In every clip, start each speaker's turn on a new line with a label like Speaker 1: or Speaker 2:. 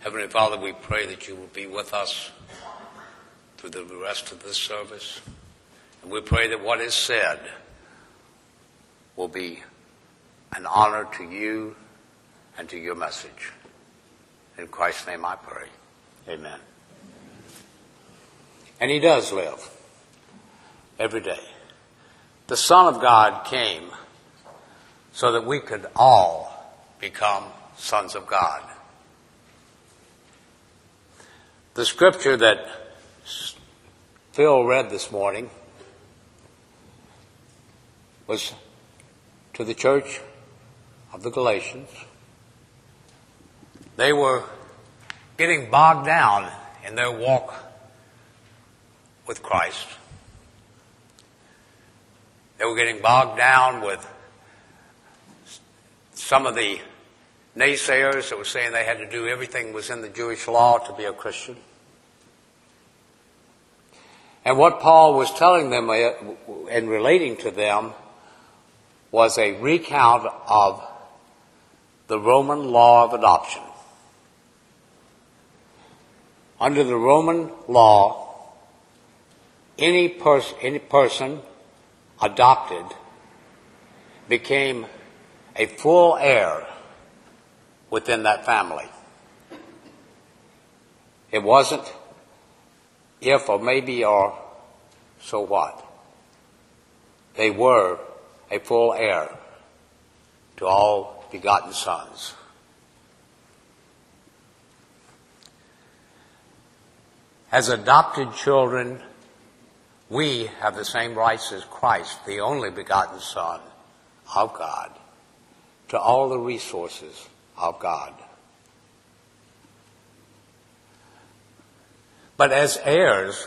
Speaker 1: Heavenly Father, we pray that you will be with us through the rest of this service. And we pray that what is said will be an honor to you and to your message. In Christ's name I pray. Amen. And he does live every day. The Son of God came so that we could all become sons of God. The scripture that Phil read this morning was to the church of the Galatians. They were getting bogged down in their walk with Christ. They were getting bogged down with some of the naysayers that were saying they had to do everything was in the Jewish law to be a Christian. And what Paul was telling them and relating to them was a recount of the Roman law of adoption. Under the Roman law, any person adopted became a full heir within that family. It wasn't if or maybe or so what. They were a full heir to all begotten sons. As adopted children, we have the same rights as Christ, the only begotten Son of God, to all the resources of God. But as heirs,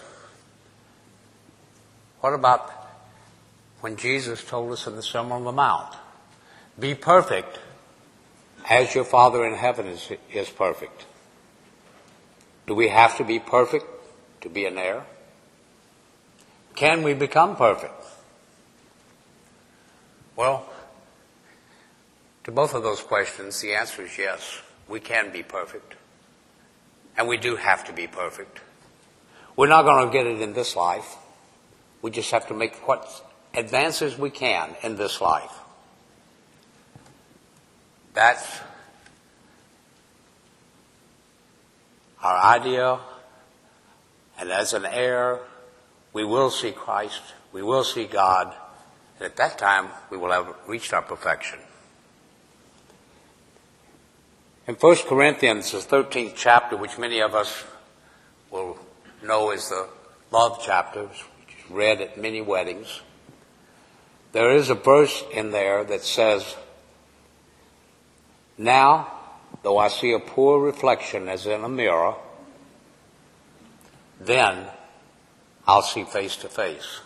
Speaker 1: what about when Jesus told us in the Sermon on the Mount, be perfect as your Father in heaven is perfect? Do we have to be perfect to be an heir? Can we become perfect? Well, to both of those questions, the answer is yes. We can be perfect. And we do have to be perfect. We're not going to get it in this life. We just have to make what advances we can in this life. That's our idea. And as an heir, we will see Christ, we will see God, and at that time we will have reached our perfection. In 1 Corinthians, the 13th chapter, which many of us will know as the love chapter, which is read at many weddings, there is a verse in there that says, now, though I see a poor reflection as in a mirror, then I'll see face to face.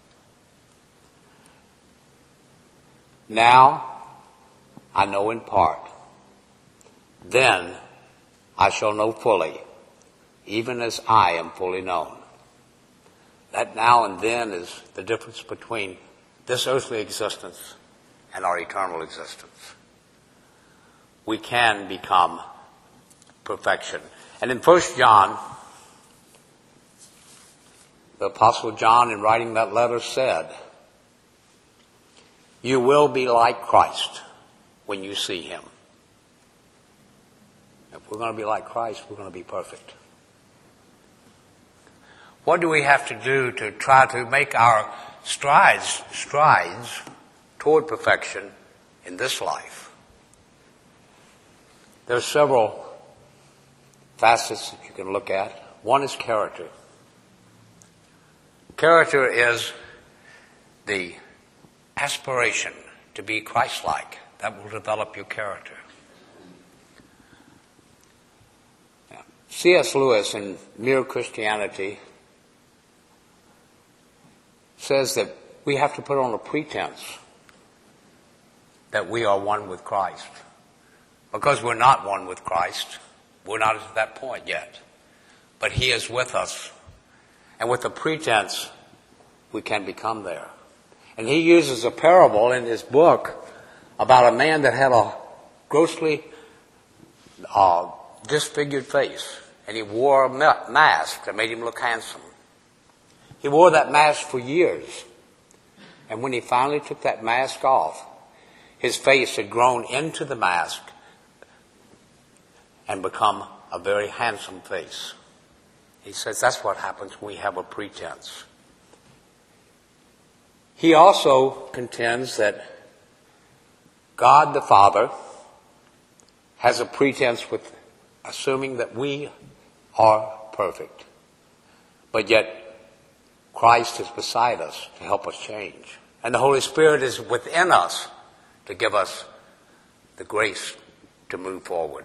Speaker 1: Now I know in part. Then I shall know fully, even as I am fully known. That now and then is the difference between this earthly existence and our eternal existence. We can become perfection. And in 1 John, the Apostle John, in writing that letter, said, you will be like Christ when you see him. If we're going to be like Christ, we're going to be perfect. What do we have to do to try to make our strides toward perfection in this life? There are several facets that you can look at. One is character. Character is the aspiration to be Christ-like. That will develop your character. C.S. Lewis in Mere Christianity says that we have to put on a pretense that we are one with Christ. Because we're not one with Christ. We're not at that point yet. But he is with us. And with a pretense, we can become there. And he uses a parable in his book about a man that had a grossly disfigured face, and he wore a mask that made him look handsome. He wore that mask for years. And when he finally took that mask off, his face had grown into the mask and become a very handsome face. He says that's what happens when we have a pretense. He also contends that God the Father has a pretense with assuming that we are perfect. But yet Christ is beside us to help us change. And the Holy Spirit is within us to give us the grace to move forward.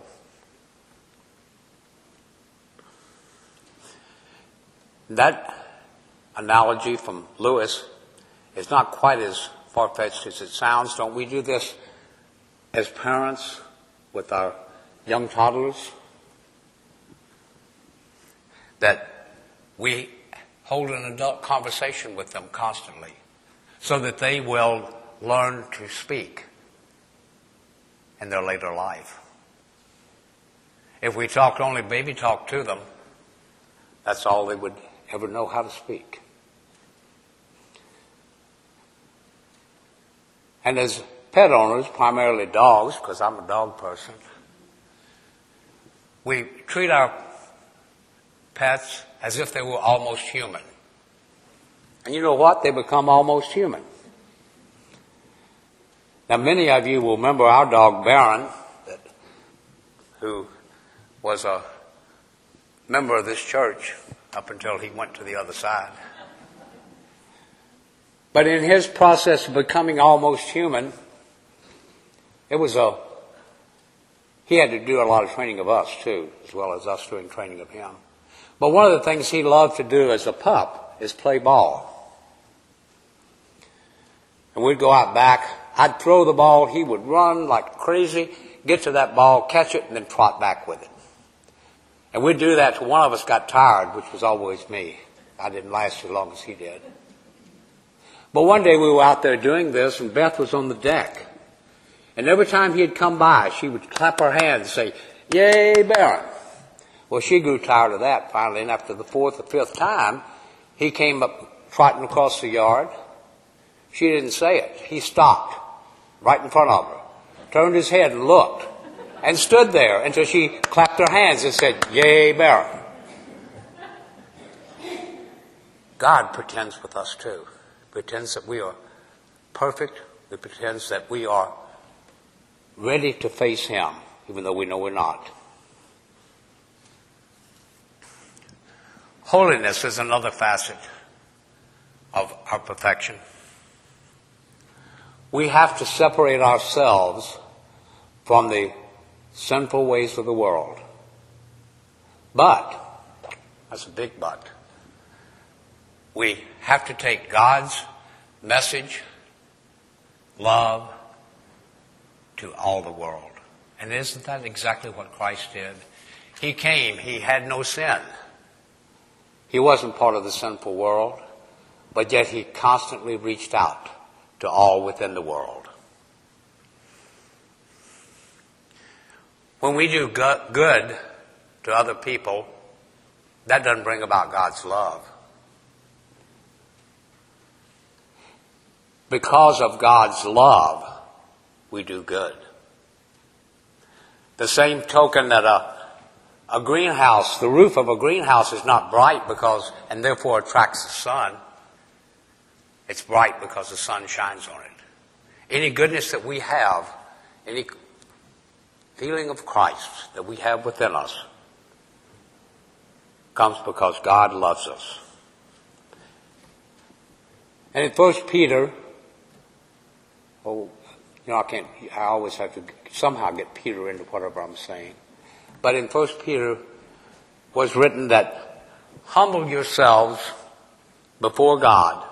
Speaker 1: That analogy from Lewis is not quite as far-fetched as it sounds. Don't we do this as parents with our young toddlers? That we hold an adult conversation with them constantly so that they will learn to speak in their later life. If we talked only baby talk to them, that's all they would ever know how to speak. And as pet owners, primarily dogs, because I'm a dog person, we treat our pets as if they were almost human. And you know what? They become almost human. Now, many of you will remember our dog, Baron, who was a member of this church up until he went to the other side. But in his process of becoming almost human, he had to do a lot of training of us too, as well as us doing training of him. But one of the things he loved to do as a pup is play ball. And we'd go out back, I'd throw the ball, he would run like crazy, get to that ball, catch it, and then trot back with it. And we'd do that till one of us got tired, which was always me. I didn't last as long as he did. But one day we were out there doing this, and Beth was on the deck. And every time he'd come by, she would clap her hands and say, "Yay, Baron." Well, she grew tired of that finally, and after the fourth or fifth time, he came up trotting across the yard. She didn't say it. He stopped right in front of her, turned his head and looked, and stood there until she clapped her hands and said, "Yay, Baron." God pretends with us too. Pretends that we are perfect. He pretends that we are ready to face him, even though we know we're not. Holiness is another facet of our perfection. We have to separate ourselves from the sinful ways of the world. But, that's a big but, we have to take God's message, love, to all the world. And isn't that exactly what Christ did? He came, he had no sin. He wasn't part of the sinful world, but yet he constantly reached out to all within the world. When we do good to other people, that doesn't bring about God's love. Because of God's love, we do good. The same token that a greenhouse, the roof of a greenhouse is not bright and therefore attracts the sun. It's bright because the sun shines on it. Any goodness that we have, any feeling of Christ that we have within us, comes because God loves us. And in 1 Peter, I always have to somehow get Peter into whatever I'm saying. But in 1 Peter was written that humble yourselves before God,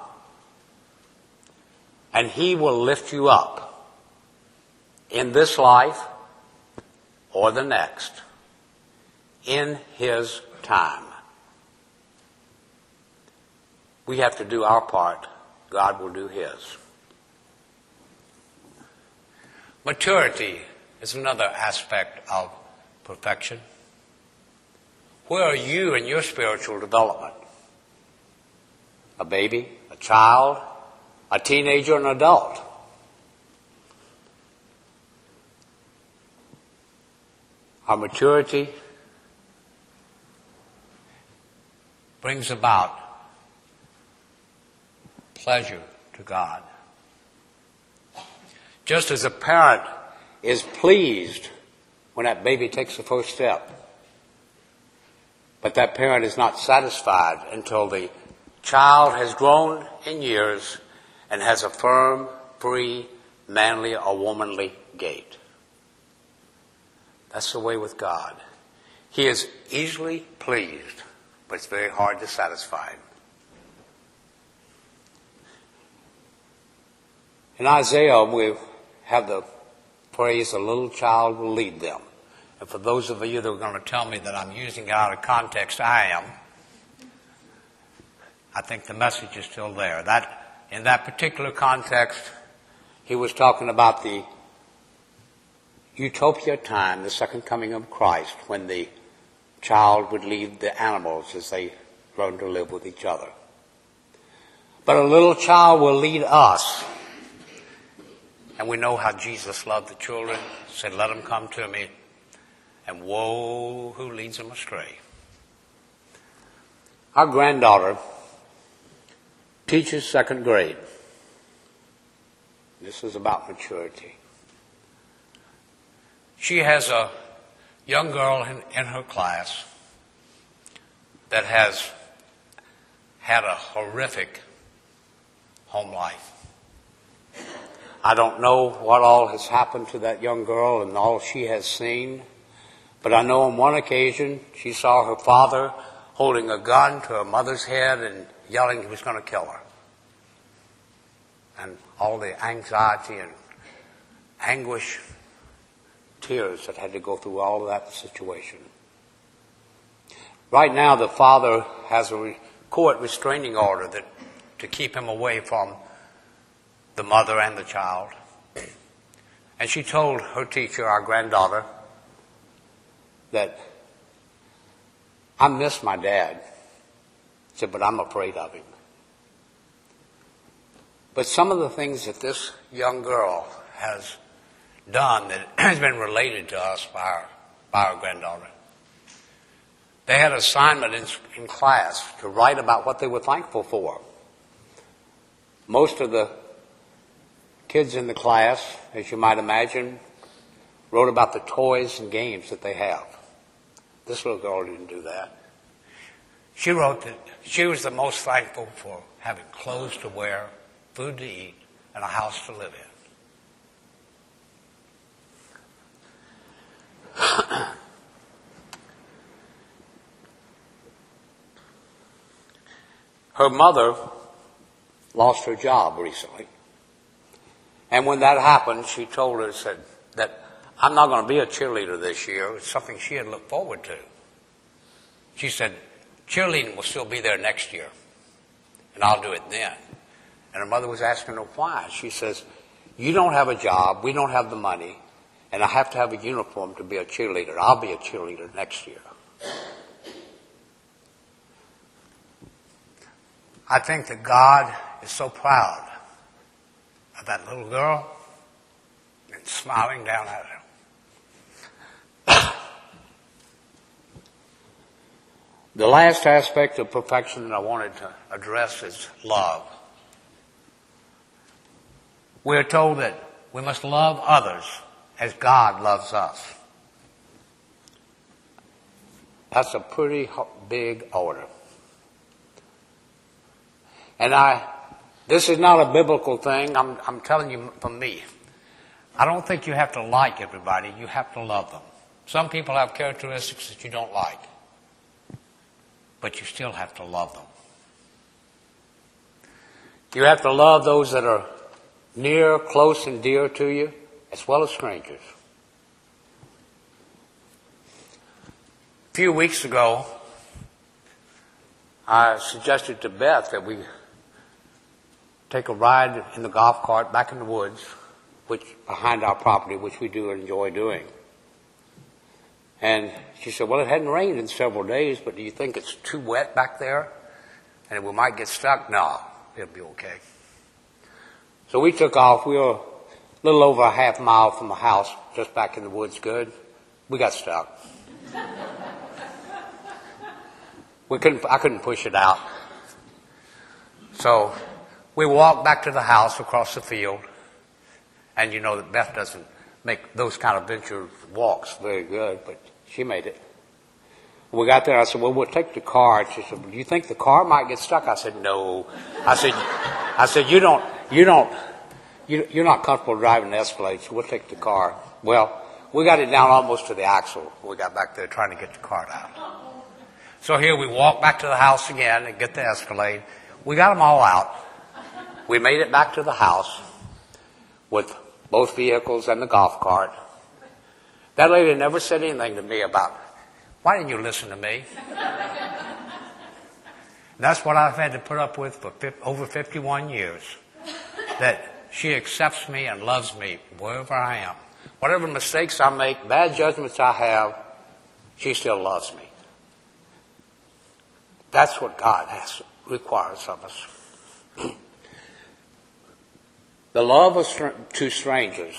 Speaker 1: and he will lift you up in this life or the next in his time. We have to do our part. God will do his. Maturity is another aspect of perfection. Where are you in your spiritual development? A baby, a child, a teenager, an adult? Our maturity brings about pleasure to God. Just as a parent is pleased when that baby takes the first step, but that parent is not satisfied until the child has grown in years and has a firm, free, manly, or womanly gait. That's the way with God. He is easily pleased, but it's very hard to satisfy him. In Isaiah, we have the phrase, "a little child will lead them." And for those of you that are going to tell me that I'm using it out of context, I am. I think the message is still there. That in that particular context, he was talking about the utopia time, the second coming of Christ, when the child would lead the animals as they learn to live with each other. But a little child will lead us. And we know how Jesus loved the children, said, "Let them come to me," and woe who leads them astray. Our granddaughter teaches second grade. This is about maturity. She has a young girl in her class that has had a horrific home life. I don't know what all has happened to that young girl and all she has seen, but I know on one occasion she saw her father holding a gun to her mother's head and yelling he was going to kill her. And all the anxiety and anguish, tears that had to go through all of that situation. Right now the father has a court restraining order to keep him away from the mother and the child. And she told her teacher, our granddaughter, that "I miss my dad." She said, "But I'm afraid of him." But some of the things that this young girl has done that has been related to us by our granddaughter. They had an assignment in class to write about what they were thankful for. Most of the kids in the class, as you might imagine, wrote about the toys and games that they have. This little girl didn't do that. She wrote that she was the most thankful for having clothes to wear, food to eat, and a house to live in. Her mother lost her job recently. And when that happened, she told her, said that I'm not going to be a cheerleader this year. It's something she had looked forward to. She said, cheerleading will still be there next year, and I'll do it then. And her mother was asking her why. She says, you don't have a job, we don't have the money, and I have to have a uniform to be a cheerleader. I'll be a cheerleader next year. I think that God is so proud of that little girl and smiling down at her. The last aspect of perfection that I wanted to address is love. We're told that we must love others as God loves us. That's a pretty big order. And this is not a biblical thing. I'm telling you from me. I don't think you have to like everybody. You have to love them. Some people have characteristics that you don't like, but you still have to love them. You have to love those that are near, close, and dear to you, as well as strangers. A few weeks ago, I suggested to Beth that we take a ride in the golf cart back in the woods, which behind our property, which we do enjoy doing. And she said, well, it hadn't rained in several days, but do you think it's too wet back there? And we might get stuck? No, it'll be okay. So we took off. We were a little over a half mile from the house, just back in the woods good. We got stuck. I couldn't push it out. So we walked back to the house across the field. And you know that Beth doesn't make those kind of venture walks very good, but she made it. When we got there, I said, well, we'll take the car. And she said, well, do you think the car might get stuck? I said, no. I said, you're not comfortable driving the Escalade, so we'll take the car. Well, we got it down almost to the axle. We got back there trying to get the car down. So here we walk back to the house again and get the Escalade. We got them all out. We made it back to the house with both vehicles and the golf cart. That lady never said anything to me about, why didn't you listen to me? That's what I've had to put up with for over 51 years. That she accepts me and loves me wherever I am. Whatever mistakes I make, bad judgments I have, she still loves me. That's what God requires of us. The love of two strangers.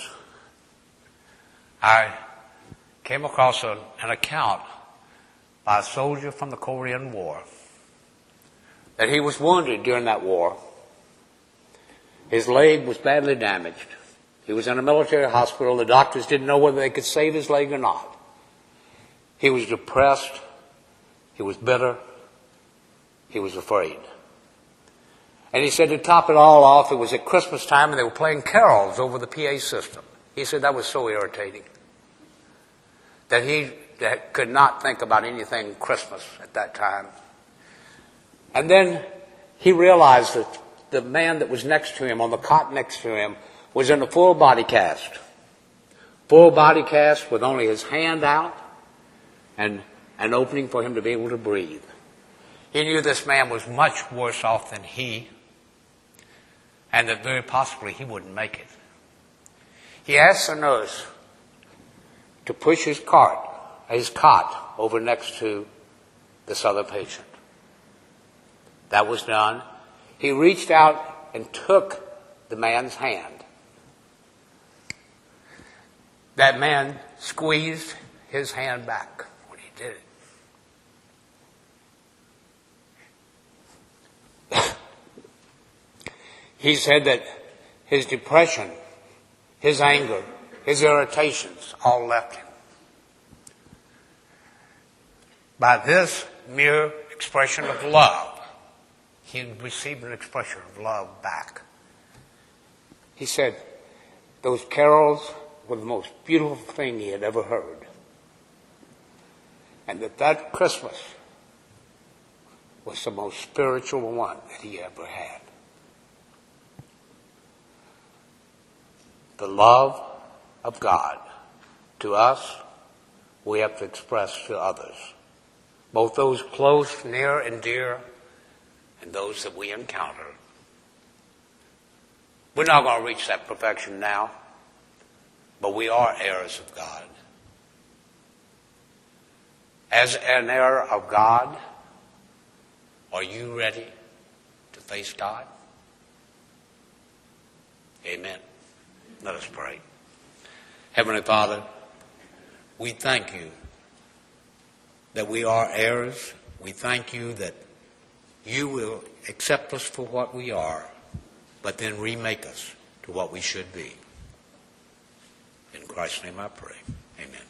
Speaker 1: I came across an account by a soldier from the Korean War that he was wounded during that war. His leg was badly damaged. He was in a military hospital. The doctors didn't know whether they could save his leg or not. He was depressed. He was bitter. He was afraid. And he said to top it all off, it was at Christmas time and they were playing carols over the PA system. He said that was so irritating that he could not think about anything Christmas at that time. And then he realized that the man that was next to him, on the cot next to him, was in a full body cast. Full body cast with only his hand out and an opening for him to be able to breathe. He knew this man was much worse off than he, and that very possibly he wouldn't make it. He asked the nurse to push his cot over next to this other patient. That was done. He reached out and took the man's hand. That man squeezed his hand back when he did it. He said that his depression, his anger, his irritations all left him. By this mere expression of love, he received an expression of love back. He said those carols were the most beautiful thing he had ever heard. And that Christmas was the most spiritual one that he ever had. The love of God to us, we have to express to others. Both those close, near, and dear, and those that we encounter. We're not going to reach that perfection now, but we are heirs of God. As an heir of God, are you ready to face God? Amen. Let us pray. Heavenly Father, we thank you that we are heirs. We thank you that you will accept us for what we are, but then remake us to what we should be. In Christ's name I pray. Amen.